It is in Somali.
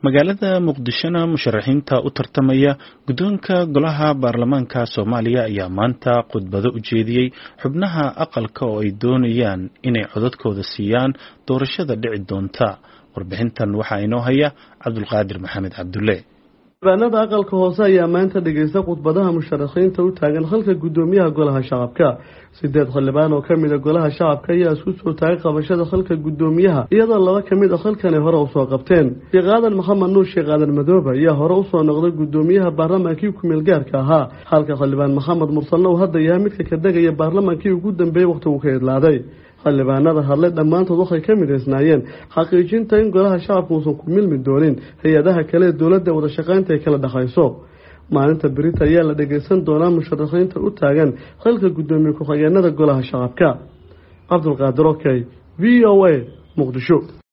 magaalada muqdishona musharaxiinta u tartamaya guddoonka golaha baarlamaanka Soomaaliya ayaa maanta khudbado u jeediyay xubnaha aqalka oo ay doonayaan inay codadkooda siiyaan doorashada dhici doonta. Warbixintan waxaa inoo haya Cabdulqaadir Maxamed Cabdulle. xildhibaanada aqalka hoose ayaa maanta dhageysta khudbadaha musharaxiinta u taagan halka gudoomiyaha golaha shacabka. 8 xildhibaan oo kamid ah golaha shacabka ayaa isku soo taagay qabashada halka gudoomiyaha iyadoo laba kamid ah halkan hore u soo qabteen. Sheekh Aadan Maxamed Nuur Sheekh Aadan Madoobe ayaa hore u soo noqday gudoomiyaha baarlamaankii ku meel gaarka ahaa, halka xildhibaan Maxamed Mursal uu hadda yahay midka ka dagaya baarlamaankii ugu dambeeyay waqti uu ka idlaaday. xildhibaanada hadlay dhammaantood waxay ka mideysnaayeen xaqiijinta in golaha shacabku uusan ku milmi doonin hay-adaha kale ee dowladda wada shaqaynta ay kala dhaxayso. maalinta berita ayaa la dhageysan doonaa musharaxiinta u taagan xilka gudoomiye ku-xigeenada golaha shacabka. Cabdulqaadir Okey, VOA, Muqdisho.